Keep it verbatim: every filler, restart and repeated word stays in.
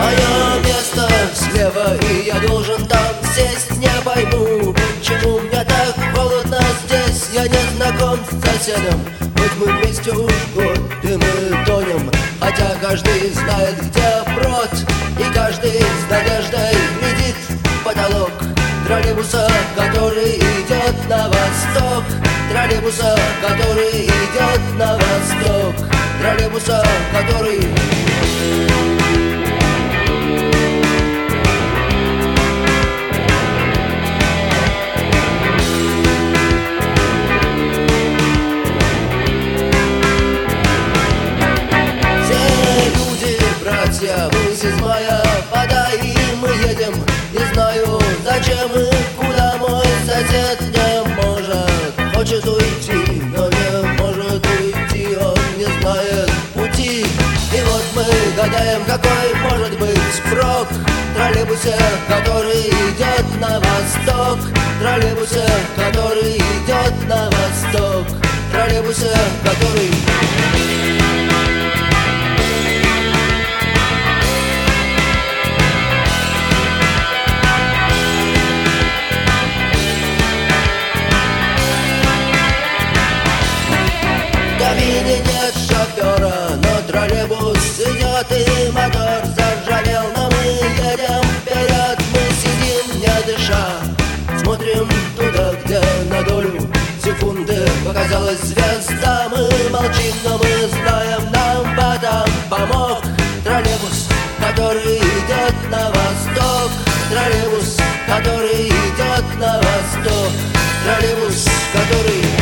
Мое место слева, и я должен там сесть. Не пойму, почему мне так холодно здесь. Я не знаком с соседом, хоть мы вместе уж год, и мы тонем. Хотя каждый знает, где брод, и каждый с надеждой глядит в потолок троллейбуса, который идет на восток. Троллейбуса, который идет на восток. Троллейбуса, который... Мы седьмая вода, и мы едем. Не знаю, зачем и куда. Мой сосед не может, хочет уйти, но не может уйти. Он не знает пути. И вот мы гадаем, какой может быть прок в троллейбусе, который идет на восток. В троллейбусе, который идет на восток. В троллейбусе, который... В кабине нет шофера, но троллейбус идет, и мотор заржавел. Но мы едем вперед, мы сидим не дыша, смотрим туда, где на долю секунды показалась звезда. Мы молчим, но мы знаем, нам в этом помог троллейбус, который идет на восток. Троллейбус, который идет на восток. Троллейбус, который...